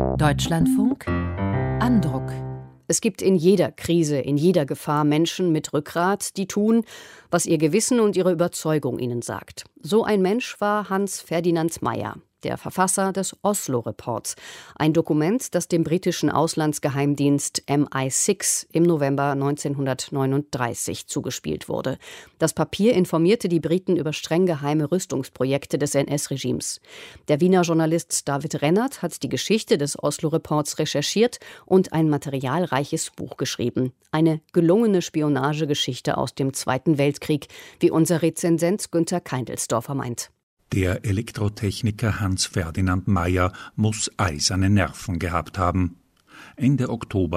Deutschlandfunk Andruck. Es gibt in jeder Krise, in jeder Gefahr Menschen mit Rückgrat, die tun, was ihr Gewissen und ihre Überzeugung ihnen sagt. So ein Mensch war Hans Ferdinand Mayer, der Verfasser des Oslo-Reports, ein Dokument, das dem britischen Auslandsgeheimdienst MI6 im November 1939 zugespielt wurde. Das Papier informierte die Briten über streng geheime Rüstungsprojekte des NS-Regimes. Der Wiener Journalist David Rennert hat die Geschichte des Oslo-Reports recherchiert und ein materialreiches Buch geschrieben. Eine gelungene Spionagegeschichte aus dem Zweiten Weltkrieg, wie unser Rezensent Günther Keindelsdorfer meint. Der Elektrotechniker Hans Ferdinand Mayer muss eiserne Nerven gehabt haben. Ende Oktober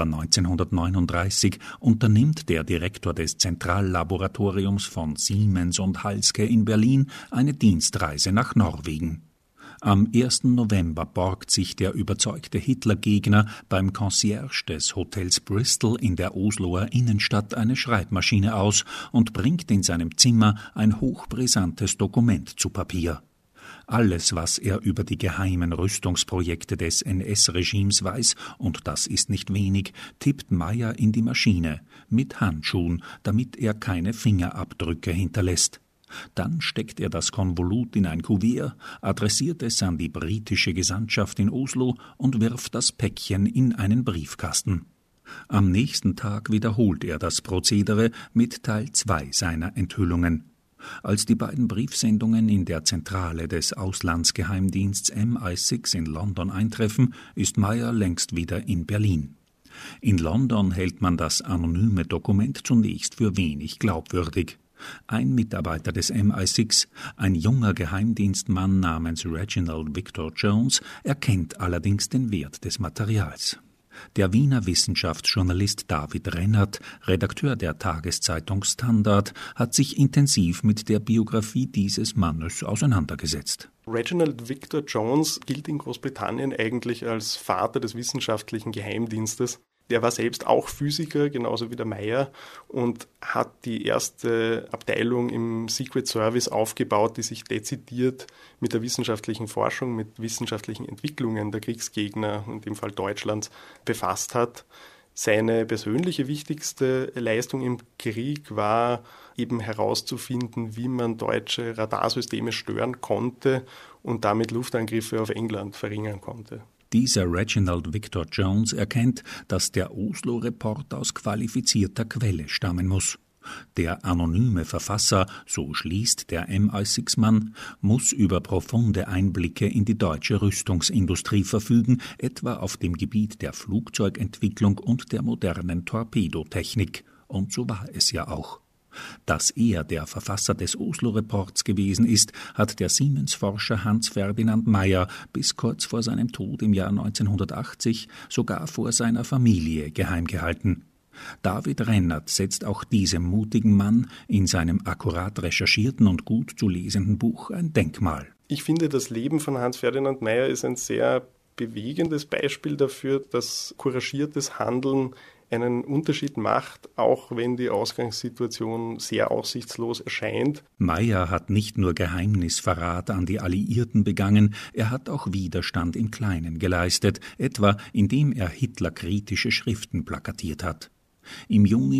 1939 unternimmt der Direktor des Zentrallaboratoriums von Siemens und Halske in Berlin eine Dienstreise nach Norwegen. Am 1. November borgt sich der überzeugte Hitlergegner beim Concierge des Hotels Bristol in der Osloer Innenstadt eine Schreibmaschine aus und bringt in seinem Zimmer ein hochbrisantes Dokument zu Papier. Alles, was er über die geheimen Rüstungsprojekte des NS-Regimes weiß, und das ist nicht wenig, tippt Mayer in die Maschine, mit Handschuhen, damit er keine Fingerabdrücke hinterlässt. Dann steckt er das Konvolut in ein Kuvert, adressiert es an die britische Gesandtschaft in Oslo und wirft das Päckchen in einen Briefkasten. Am nächsten Tag wiederholt er das Prozedere mit Teil 2 seiner Enthüllungen. Als die beiden Briefsendungen in der Zentrale des Auslandsgeheimdienstes MI6 in London eintreffen, ist Mayer längst wieder in Berlin. In London hält man das anonyme Dokument zunächst für wenig glaubwürdig. Ein Mitarbeiter des MI6, ein junger Geheimdienstmann namens Reginald Victor Jones, erkennt allerdings den Wert des Materials. Der Wiener Wissenschaftsjournalist David Rennert, Redakteur der Tageszeitung Standard, hat sich intensiv mit der Biografie dieses Mannes auseinandergesetzt. Reginald Victor Jones gilt in Großbritannien eigentlich als Vater des wissenschaftlichen Geheimdienstes. Der war selbst auch Physiker, genauso wie der Mayer, und hat die erste Abteilung im Secret Service aufgebaut, die sich dezidiert mit der wissenschaftlichen Forschung, mit wissenschaftlichen Entwicklungen der Kriegsgegner, in dem Fall Deutschlands, befasst hat. Seine persönliche wichtigste Leistung im Krieg war eben herauszufinden, wie man deutsche Radarsysteme stören konnte und damit Luftangriffe auf England verringern konnte. Dieser Reginald Victor Jones erkennt, dass der Oslo-Report aus qualifizierter Quelle stammen muss. Der anonyme Verfasser, so schließt der MI6-Mann, muss über profunde Einblicke in die deutsche Rüstungsindustrie verfügen, etwa auf dem Gebiet der Flugzeugentwicklung und der modernen Torpedotechnik. Und so war es ja auch. Dass er der Verfasser des Oslo-Reports gewesen ist, hat der Siemens-Forscher Hans Ferdinand Mayer bis kurz vor seinem Tod im Jahr 1980 sogar vor seiner Familie geheim gehalten. David Rennert setzt auch diesem mutigen Mann in seinem akkurat recherchierten und gut zu lesenden Buch ein Denkmal. Ich finde, das Leben von Hans Ferdinand Mayer ist ein sehr bewegendes Beispiel dafür, dass couragiertes Handeln einen Unterschied macht, auch wenn die Ausgangssituation sehr aussichtslos erscheint. Mayer hat nicht nur Geheimnisverrat an die Alliierten begangen, er hat auch Widerstand im Kleinen geleistet, etwa indem er hitlerkritische Schriften plakatiert hat. Im Juni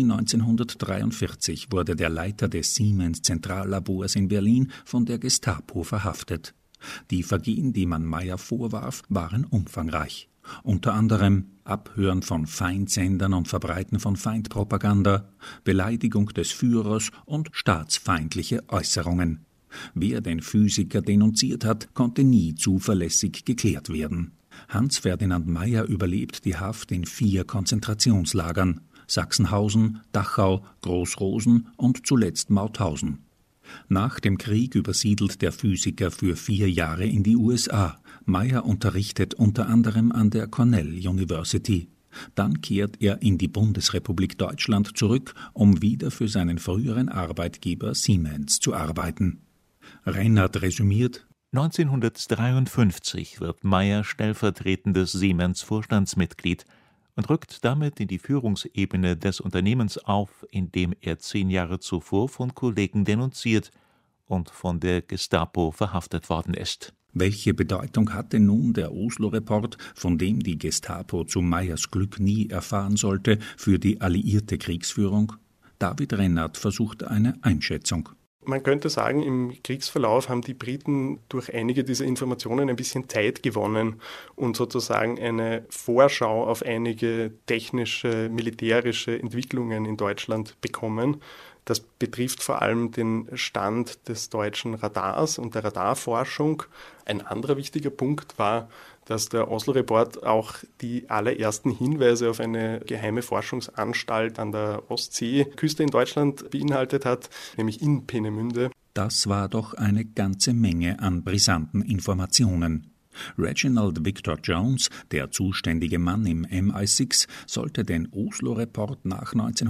1943 wurde der Leiter des Siemens-Zentrallabors in Berlin von der Gestapo verhaftet. Die Vergehen, die man Mayer vorwarf, waren umfangreich. Unter anderem Abhören von Feindsendern und Verbreiten von Feindpropaganda, Beleidigung des Führers und staatsfeindliche Äußerungen. Wer den Physiker denunziert hat, konnte nie zuverlässig geklärt werden. Hans Ferdinand Mayer überlebt die Haft in 4 Konzentrationslagern: Sachsenhausen, Dachau, Großrosen und zuletzt Mauthausen. Nach dem Krieg übersiedelt der Physiker für 4 Jahre in die USA. Mayer unterrichtet unter anderem an der Cornell University. Dann kehrt er in die Bundesrepublik Deutschland zurück, um wieder für seinen früheren Arbeitgeber Siemens zu arbeiten. Rennert resümiert: 1953 wird Mayer stellvertretendes Siemens-Vorstandsmitglied und rückt damit in die Führungsebene des Unternehmens auf, in dem er 10 Jahre zuvor von Kollegen denunziert und von der Gestapo verhaftet worden ist. Welche Bedeutung hatte nun der Oslo-Report, von dem die Gestapo zu Meyers Glück nie erfahren sollte, für die alliierte Kriegsführung? David Rennert versucht eine Einschätzung. Man könnte sagen, im Kriegsverlauf haben die Briten durch einige dieser Informationen ein bisschen Zeit gewonnen und sozusagen eine Vorschau auf einige technische, militärische Entwicklungen in Deutschland bekommen. Das betrifft vor allem den Stand des deutschen Radars und der Radarforschung. Ein anderer wichtiger Punkt war, dass der Oslo-Report auch die allerersten Hinweise auf eine geheime Forschungsanstalt an der Ostseeküste in Deutschland beinhaltet hat, nämlich in Peenemünde. Das war doch eine ganze Menge an brisanten Informationen. Reginald Victor Jones, der zuständige Mann im MI6, sollte den Oslo-Report nach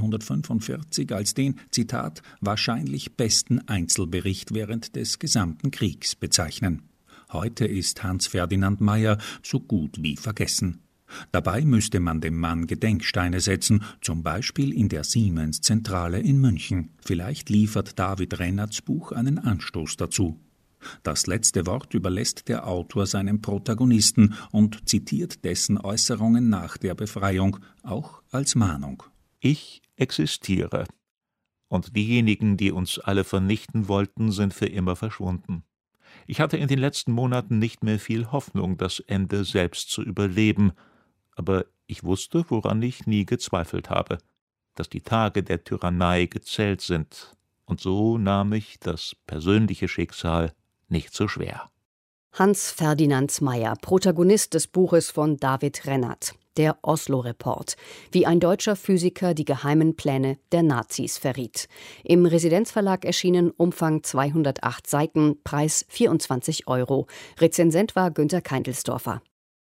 1945 als den, Zitat, wahrscheinlich besten Einzelbericht während des gesamten Kriegs bezeichnen. Heute ist Hans Ferdinand Mayer so gut wie vergessen. Dabei müsste man dem Mann Gedenksteine setzen, zum Beispiel in der Siemens-Zentrale in München. Vielleicht liefert David Rennerts Buch einen Anstoß dazu. Das letzte Wort überlässt der Autor seinem Protagonisten und zitiert dessen Äußerungen nach der Befreiung, auch als Mahnung. Ich existiere. Und diejenigen, die uns alle vernichten wollten, sind für immer verschwunden. Ich hatte in den letzten Monaten nicht mehr viel Hoffnung, das Ende selbst zu überleben, aber ich wusste, woran ich nie gezweifelt habe, dass die Tage der Tyrannei gezählt sind, und so nahm ich das persönliche Schicksal nicht so schwer. Hans Ferdinand Mayer, Protagonist des Buches von David Rennert, der Oslo-Report, wie ein deutscher Physiker die geheimen Pläne der Nazis verriet. Im Residenzverlag erschienen, Umfang 208 Seiten, Preis 24 €. Rezensent war Günter Keintelsdorfer.